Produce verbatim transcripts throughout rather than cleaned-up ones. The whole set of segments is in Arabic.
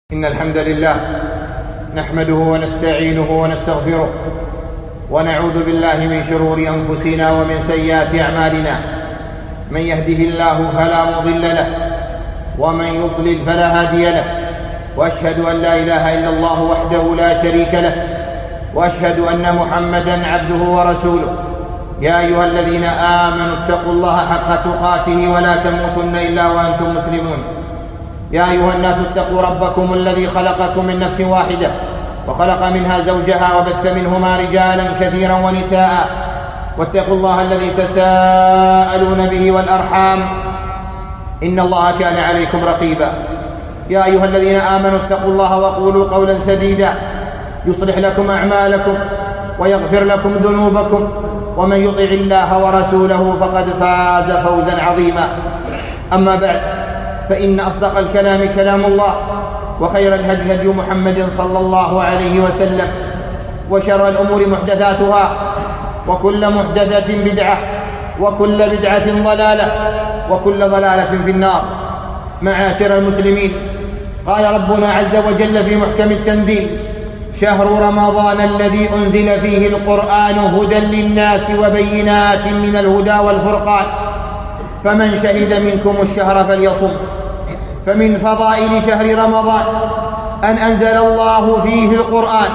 إن الحمد لله نحمده ونستعينه ونستغفره ونعوذ بالله من شرور أنفسنا ومن سيئات أعمالنا. من يهده الله فلا مضل له ومن يضلل فلا هادي له، وأشهد أن لا إله إلا الله وحده لا شريك له، وأشهد أن محمدًا عبده ورسوله. يا أيها الذين آمنوا اتقوا الله حق تقاته ولا تموتن إلا وأنتم مسلمون. يا أيها الناس اتقوا ربكم الذي خلقكم من نفس واحدة وخلق منها زوجها وبث منهما رجالا كثيرا ونساء، واتقوا الله الذي تساءلون به والأرحام إن الله كان عليكم رقيبا. يا أيها الذين آمنوا اتقوا الله وقولوا قولا سديدا يصلح لكم أعمالكم ويغفر لكم ذنوبكم، ومن يطع الله ورسوله فقد فاز فوزا عظيما. أما بعد، فإن أصدق الكلام كلام الله، وخير الهدي هدي محمد صلى الله عليه وسلم، وشر الأمور محدثاتها، وكل محدثة بدعة، وكل بدعة ضلالة، وكل ضلالة في النار. معاشر المسلمين، قال ربنا عز وجل في محكم التنزيل: شهر رمضان الذي أنزل فيه القرآن هدى للناس وبينات من الهدى والفرقان، فمن شهد منكم الشهر فليصم. فمن فضائل شهر رمضان أن أنزل الله فيه القرآن،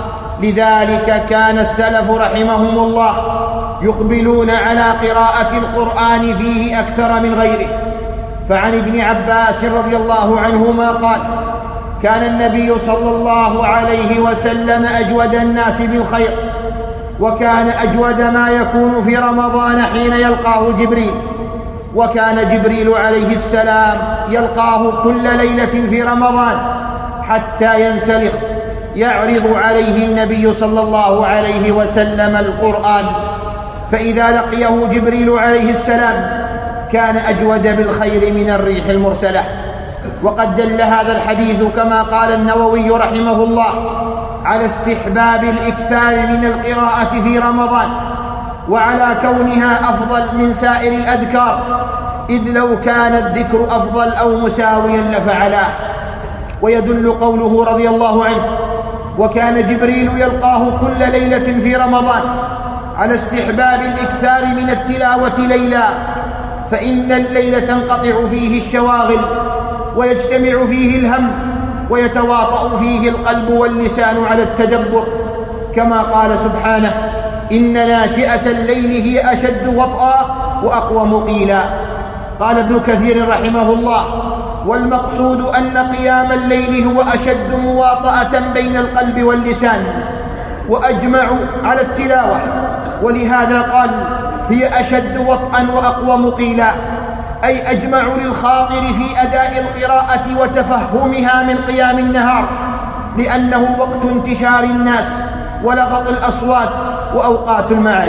لذلك كان السلف رحمهم الله يقبلون على قراءة القرآن فيه أكثر من غيره. فعن ابن عباس رضي الله عنهما قال: كان النبي صلى الله عليه وسلم أجود الناس بالخير، وكان أجود ما يكون في رمضان حين يلقاه جبريل، وكان جبريل عليه السلام يلقاه كل ليلة في رمضان حتى ينسلخ، يعرض عليه النبي صلى الله عليه وسلم القرآن، فإذا لقيه جبريل عليه السلام كان أجود بالخير من الريح المرسلة. وقد دل هذا الحديث كما قال النووي رحمه الله على استحباب الإكثار من القراءة في رمضان، وعلى كونها أفضل من سائر الأذكار، إذ لو كان الذكر أفضل أو مساويا لفعلاه. ويدل قوله رضي الله عنه: وكان جبريل يلقاه كل ليلة في رمضان، على استحباب الإكثار من التلاوة ليلا، فإن الليل تنقطع فيه الشواغل، ويجتمع فيه الهم، ويتواطأ فيه القلب واللسان على التدبر، كما قال سبحانه: إن ناشئة الليل هي أشد وطئا وأقوم قيلا. قال ابن كثير رحمه الله: والمقصود أن قيام الليل هو أشد مواطأة بين القلب واللسان، وأجمع على التلاوة، ولهذا قال: هي أشد وطئا وأقوم قيلا، أي أجمع للخاطر في أداء القراءة وتفهمها من قيام النهار، لأنه وقت انتشار الناس ولغط الأصوات وأوقات المعاش.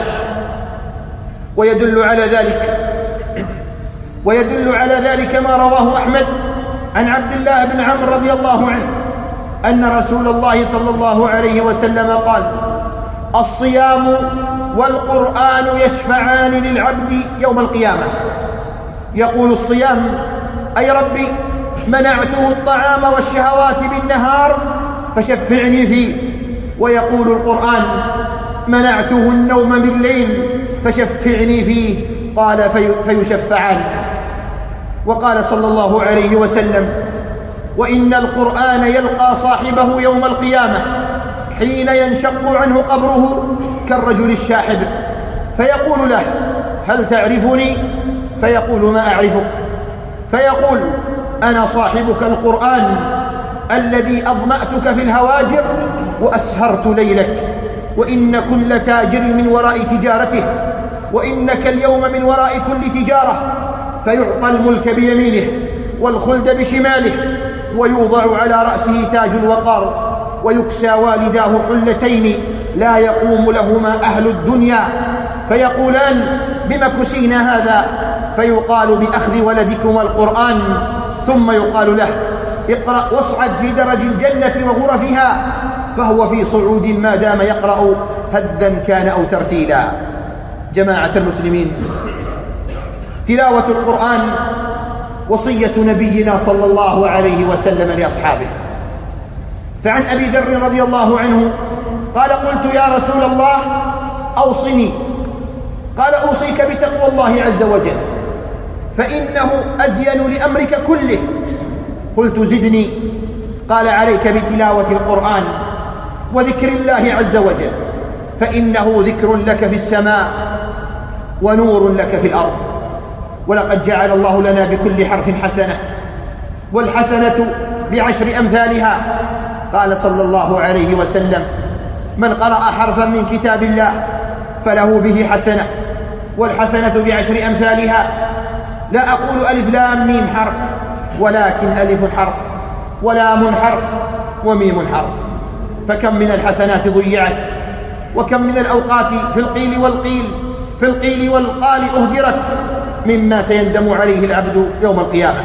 ويدل على ذلك ويدل على ذلك ما رواه أحمد عن عبد الله بن عمرو رضي الله عنه أن رسول الله صلى الله عليه وسلم قال: الصيام والقرآن يشفعان للعبد يوم القيامة. يقول الصيام: أي ربي، منعته الطعام والشهوات بالنهار فشفعني فيه. ويقول القرآن: منعته النوم بالليل فشفعني فيه. قال: في فيشفعان. وقال صلى الله عليه وسلم: وإن القرآن يلقى صاحبه يوم القيامة حين ينشق عنه قبره كالرجل الشاحب، فيقول له: هل تعرفني؟ فيقول: ما أعرفك. فيقول: أنا صاحبك القرآن الذي أظمأتك في الهواجر وأسهرت ليلك، وإن كل تاجر من وراء تجارته، وإنك اليوم من وراء كل تجارة. فيعطى الملك بيمينه والخلد بشماله، ويوضع على رأسه تاج الوقار، ويكسى والداه حلتين لا يقوم لهما أهل الدنيا، فيقولان: بم كسينا هذا؟ فيقال: بأخذ ولدكما القرآن. ثم يقال له: اقرأ واصعد في درج الجنة وغرفها، فهو في صعود ما دام يقرأ هذا كان أو ترتيلا. جماعة المسلمين، تلاوة القرآن وصية نبينا صلى الله عليه وسلم لأصحابه، فعن أبي ذر رضي الله عنه قال قلت يا رسول الله أوصني، قال أوصيك بتقوى الله عز وجل فإنه أزين لأمرك كله. قلت زدني، قال عليك بتلاوة القرآن وذكر الله عز وجل فإنه ذكر لك في السماء ونور لك في الأرض، ولقد جعل الله لنا بكل حرف حسنة والحسنة بعشر أمثالها. قال صلى الله عليه وسلم من قرأ حرفا من كتاب الله فله به حسنة والحسنة بعشر أمثالها. لا أقول ألف لام ميم حرف، ولكن ألف حرف ولام حرف وميم حرف. فكم من الحسنات ضيعت، وكم من الأوقات في القيل والقيل في القيل والقال أهدرت مما سيندم عليه العبد يوم القيامة.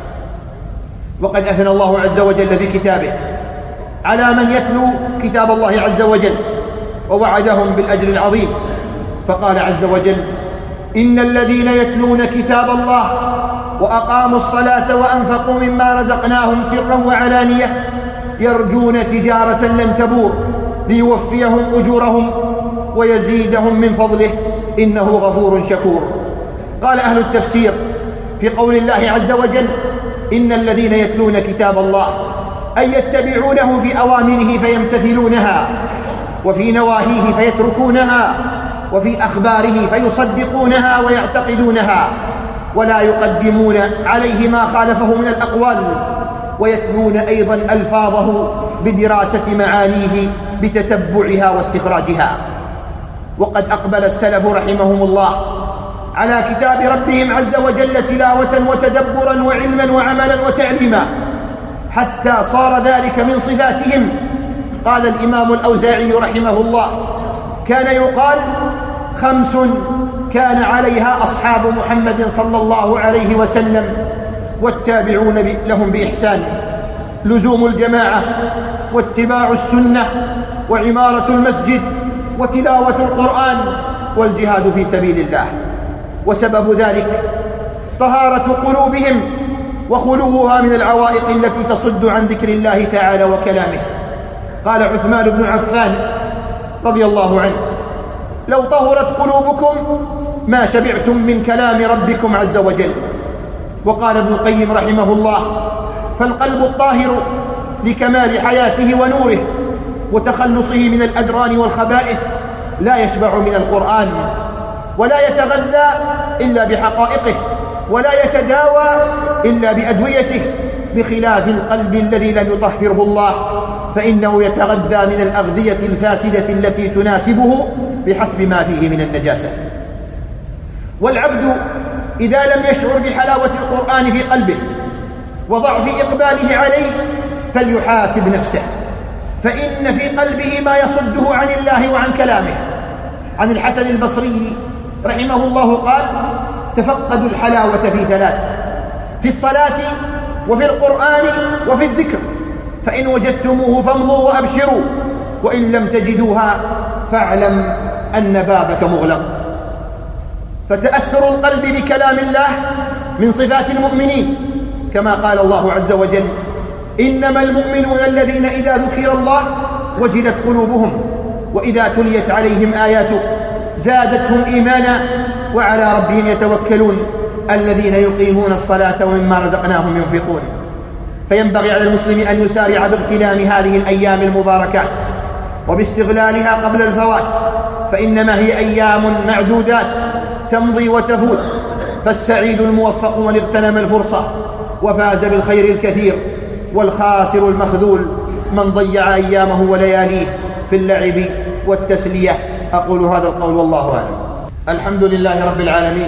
وقد أثنى الله عز وجل في كتابه على من يتلو كتاب الله عز وجل ووعدهم بالأجر العظيم، فقال عز وجل إن الذين يتلون كتاب الله وأقاموا الصلاة وأنفقوا مما رزقناهم سرا وعلانية يرجون تجارة لن تبور ليوفيهم أجورهم ويزيدهم من فضله إنه غفور شكور. قال أهل التفسير في قول الله عز وجل إن الذين يتلون كتاب الله أي يتبعونه في أوامره فيمتثلونها، وفي نواهيه فيتركونها، وفي أخباره فيصدقونها ويعتقدونها، ولا يقدمون عليه ما خالفه من الأقوال، ويتلون أيضا ألفاظه بدراسة معانيه بتتبعها واستخراجها. وقد أقبل السلف رحمهم الله على كتاب ربهم عز وجل تلاوة وتدبرا وعلما وعملا وتعليما حتى صار ذلك من صفاتهم. قال الإمام الأوزاعي رحمه الله كان يقال خمس كان عليها أصحاب محمد صلى الله عليه وسلم والتابعون لهم بإحسان: لزوم الجماعة، واتباع السنة، وعمارة المسجد، وتلاوة القرآن، والجهاد في سبيل الله. وسبب ذلك طهارة قلوبهم وخلوها من العوائق التي تصد عن ذكر الله تعالى وكلامه. قال عثمان بن عفان رضي الله عنه: لو طهرت قلوبكم ما شبعتم من كلام ربكم عز وجل. وقال ابن القيم رحمه الله: فالقلب الطاهر لكمال حياته ونوره وتخلصه من الأدران والخبائث لا يشبع من القرآن، ولا يتغذى إلا بحقائقه، ولا يتداوى إلا بأدويته، بخلاف القلب الذي لم يطهره الله فإنه يتغذى من الأغذية الفاسدة التي تناسبه بحسب ما فيه من النجاسة. والعبد إذا لم يشعر بحلاوة القرآن في قلبه وضعف إقباله عليه فليحاسب نفسه، فإن في قلبه ما يصده عن الله وعن كلامه. عن الحسن البصري رحمه الله قال: تفقدوا الحلاوة في ثلاث: في الصلاة وفي القرآن وفي الذكر، فإن وجدتموه فامضوا وأبشروا، وإن لم تجدوها فاعلم أن بابك مغلق. فتأثر القلب بكلام الله من صفات المؤمنين، كما قال الله عز وجل: إنما المؤمنون الذين إذا ذكر الله وجلت قلوبهم وإذا تليت عليهم آياته زادتهم إيمانا وعلى ربهم يتوكلون الذين يقيمون الصلاة ومما رزقناهم ينفقون. فينبغي على المسلم أن يسارع باغتنام هذه الأيام المباركات وباستغلالها قبل الفوات، فإنما هي أيام معدودات تمضي وتفوت، فالسعيد الموفق من اغتنم الفرصة وفاز بالخير الكثير، والخاسر المخذول من ضيع أيامه ولياليه في اللعب والتسلية. أقول هذا القول والله أعلم. الحمد لله رب العالمين،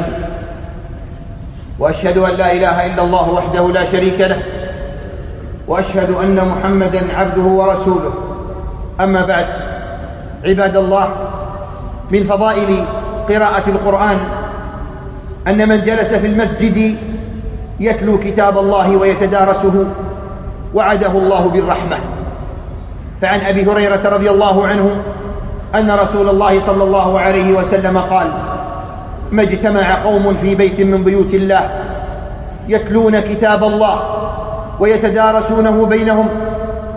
وأشهد أن لا إله إلا الله وحده لا شريك له، وأشهد أن محمدا عبده ورسوله. أما بعد، عباد الله، من فضائل قراءة القرآن أن من جلس في المسجد يتلو كتاب الله ويتدارسه وعده الله بالرحمة. فعن أبي هريرة رضي الله عنه أن رسول الله صلى الله عليه وسلم قال: ما اجتمع قوم في بيت من بيوت الله يتلون كتاب الله ويتدارسونه بينهم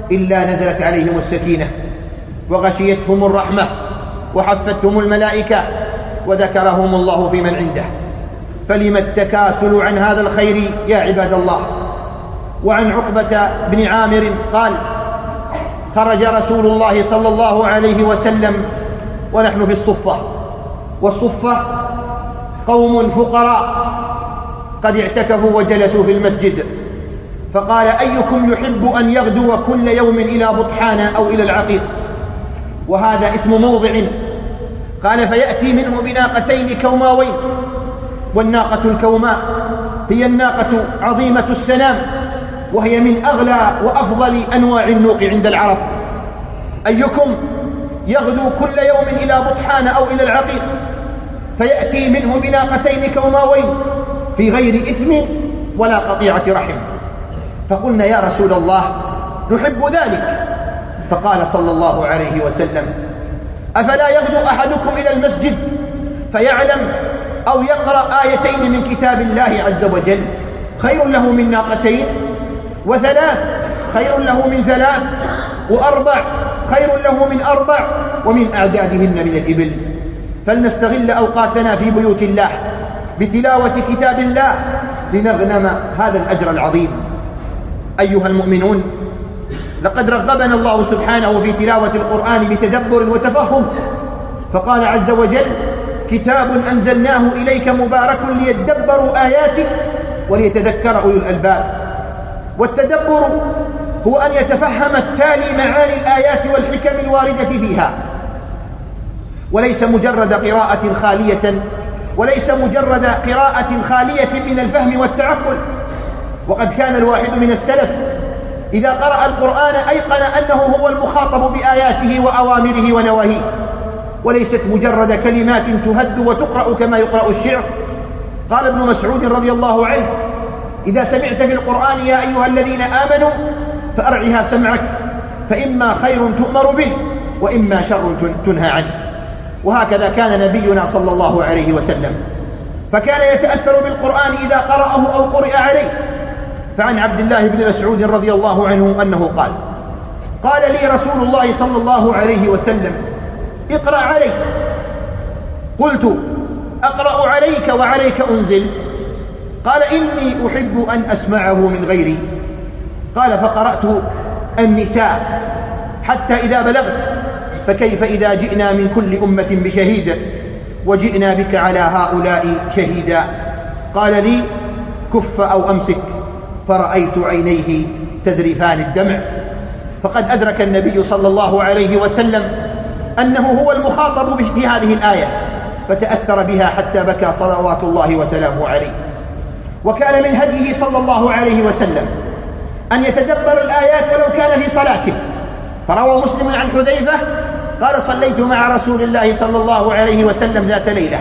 إلا نزلت عليهم السكينة وغشيتهم الرحمة وحفتهم الملائكة وذكرهم الله في من عنده. فلم التكاسل عن هذا الخير يا عباد الله؟ وعن عقبة بن عامر قال: خرج رسول الله صلى الله عليه وسلم ونحن في الصفة، والصفة قوم فقراء قد اعتكفوا وجلسوا في المسجد، فقال: أيكم يحب أن يغدو كل يوم إلى بطحان أو إلى العقيق؟ وهذا اسم موضع. قال: فيأتي منه بناقتين كوماوين، والناقة الكوماء هي الناقة عظيمة السنام، وهي من أغلى وأفضل أنواع النوق عند العرب. أيكم يغدو كل يوم إلى بطحان أو إلى العقيق فيأتي منه بناقتين كوماوين في غير إثم ولا قطيعة رحم؟ فقلنا: يا رسول الله نحب ذلك. فقال صلى الله عليه وسلم: أفلا يغدو أحدكم إلى المسجد فيعلم أو يقرأ آيتين من كتاب الله عز وجل خير له من ناقتين، وثلاث خير له من ثلاث، وأربع خير له من أربع، ومن أعدادهن من الإبل. فلنستغل أوقاتنا في بيوت الله بتلاوة كتاب الله لنغنم هذا الأجر العظيم. أيها المؤمنون، لقد رغبنا الله سبحانه في تلاوة القرآن بتدبر وتفهم، فقال عز وجل: كتاب أنزلناه إليك مبارك ليدبروا آياته وليتذكر أولو الألباب. والتدبر هو أن يتفهم التالي معاني الآيات والحكم الواردة فيها، وليس مجرد قراءة خالية وليس مجرد قراءة خالية من الفهم والتعقل. وقد كان الواحد من السلف إذا قرأ القرآن أيقن أنه هو المخاطب بآياته وأوامره ونواهيه، وليست مجرد كلمات تهد وتقرأ كما يقرأ الشعر. قال ابن مسعود رضي الله عنه: إذا سمعت في القرآن يا أيها الذين آمنوا فأرعها سمعك، فإما خير تؤمر به وإما شر تنهى عنه. وهكذا كان نبينا صلى الله عليه وسلم، فكان يتأثر بالقرآن إذا قرأه أو قرئ عليه. فعن عبد الله بن مسعود رضي الله عنه أنه قال: قال لي رسول الله صلى الله عليه وسلم: اقرأ علي. قلت: أقرأ عليك وعليك أنزل؟ قال: إني أحب أن أسمعه من غيري. قال: فقرأت النساء حتى إذا بلغت: فكيف إذا جئنا من كل أمة بشهيد وجئنا بك على هؤلاء شهيدا؟ قال لي: كف أو أمسك. فرأيت عينيه تذرفان الدمع. فقد أدرك النبي صلى الله عليه وسلم أنه هو المخاطب في هذه الآية، فتأثر بها حتى بكى صلوات الله وسلامه عليه. وكان من هديه صلى الله عليه وسلم أن يتدبر الآيات ولو كان في صلاته. فروى مسلم عن حذيفة قال: صليت مع رسول الله صلى الله عليه وسلم ذات ليلة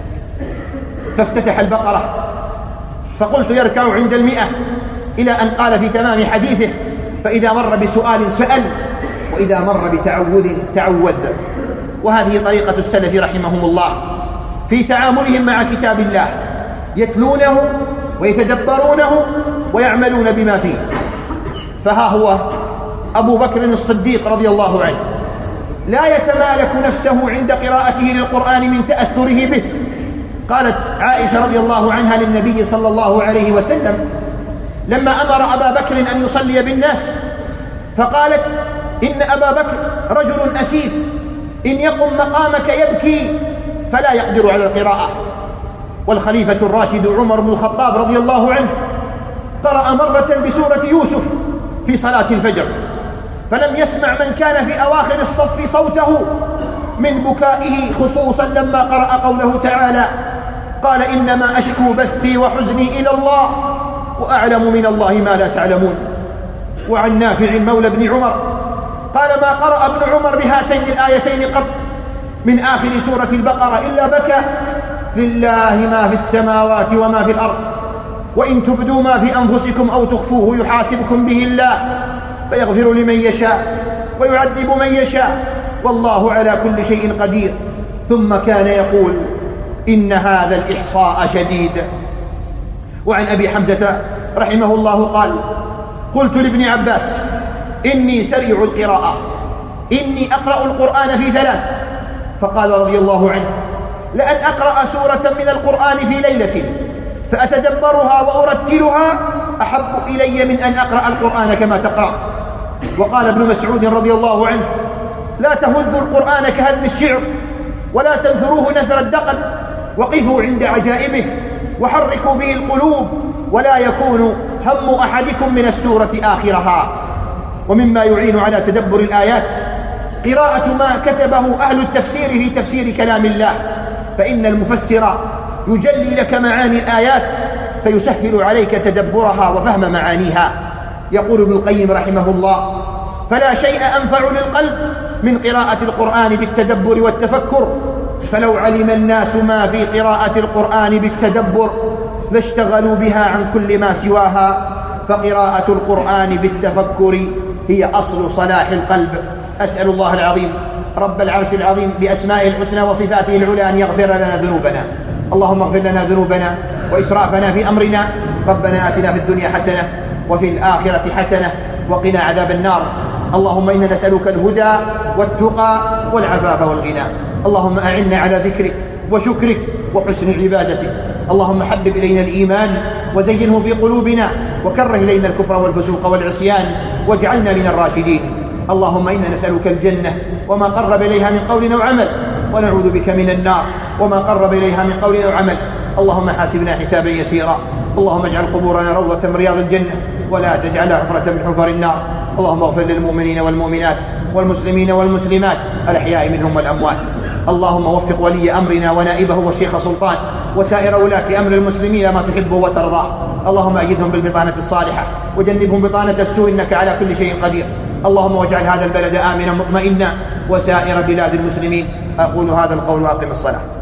فافتتح البقرة، فقلت: يركع عند المئة، إلى أن قال في تمام حديثه: فإذا مر بسؤال سأل، وإذا مر بتعوذ تعوذ. وهذه طريقة السلف رحمهم الله في تعاملهم مع كتاب الله، يتلونه ويتدبرونه ويعملون بما فيه. فها هو أبو بكر الصديق رضي الله عنه لا يتمالك نفسه عند قراءته للقرآن من تأثره به. قالت عائشة رضي الله عنها للنبي صلى الله عليه وسلم لما أمر أبا بكر أن يصلي بالناس، فقالت: إن أبا بكر رجل أسيف، إن يقم مقامك يبكي فلا يقدر على القراءة. والخليفة الراشد عمر بن الخطاب رضي الله عنه قرأ مرة بسورة يوسف في صلاة الفجر، فلم يسمع من كان في أواخر الصف صوته من بكائه، خصوصا لما قرأ قوله تعالى: قال: إنما أشكو بثي وحزني إلى الله وأعلم من الله ما لا تعلمون. وعن نافع مولى بن عمر قال: ما قرأ ابن عمر بهاتين الآيتين قط من آخر سورة البقرة إلا بكى: لله ما في السماوات وما في الأرض، وإن تبدوا ما في أنفسكم أو تخفوه يحاسبكم به الله فيغفر لمن يشاء ويعذب من يشاء والله على كل شيء قدير. ثم كان يقول: إن هذا الإحصاء شديد. وعن أبي حمزة رحمه الله قال: قلت لابن عباس: إني سريع القراءة، إني أقرأ القرآن في ثلاث. فقال رضي الله عنه: لأن أقرأ سورة من القرآن في ليلة فأتدبرها وأرتلها أحب إلي من أن أقرأ القرآن كما تقرأ. وقال ابن مسعود رضي الله عنه: لا تهذوا القرآن كهذ الشعر، ولا تنثروه نثر الدقل، وقفوا عند عجائبه وحركوا به القلوب، ولا يكون هم أحدكم من السورة آخرها. ومما يعين على تدبر الآيات قراءة ما كتبه أهل التفسير في تفسير كلام الله، فإن المفسر يجلي لك معاني الآيات فيسهل عليك تدبرها وفهم معانيها. يقول ابن القيم رحمه الله: فلا شيء أنفع للقلب من قراءة القرآن بالتدبر والتفكر، فلو علم الناس ما في قراءة القرآن بالتدبر لاشتغلوا بها عن كل ما سواها، فقراءة القرآن بالتفكر هي أصل صلاح القلب. أسأل الله العظيم رب العرش العظيم بأسمائه الحسنى وصفاته العلى أن يغفر لنا ذنوبنا. اللهم اغفر لنا ذنوبنا وإسرافنا في أمرنا. ربنا آتنا في الدنيا حسنة وفي الآخرة حسنة وقنا عذاب النار. اللهم إنا نسألك الهدى والتقى والعفاف والغنى. اللهم أعنا على ذكرك وشكرك وحسن عبادتك. اللهم حبب إلينا الإيمان وزينه في قلوبنا، وكره إلينا الكفر والفسوق والعصيان، واجعلنا من الراشدين. اللهم إنا نسألك الجنة وما قرب إليها من قول أو عمل، ونعوذ بك من النار وما قرب إليها من قول أو عمل. اللهم حاسبنا حسابا يسيرا. اللهم اجعل قبورنا روضة من رياض الجنة، ولا تجعلها حفرة من حفر النار. اللهم اغفر للمؤمنين والمؤمنات والمسلمين والمسلمات الأحياء منهم والأموات. اللهم وفق ولي أمرنا ونائبه والشيخ سلطان وسائر ولاة أمر المسلمين ما تحبه وترضاه. اللهم أيدهم بالبطانة الصالحة وجنبهم بطانة السوء، إنك على كل شيء قدير. اللهم واجعل هذا البلد آمنا مطمئنا وسائر بلاد المسلمين. أقول هذا القول وأقم الصلاة.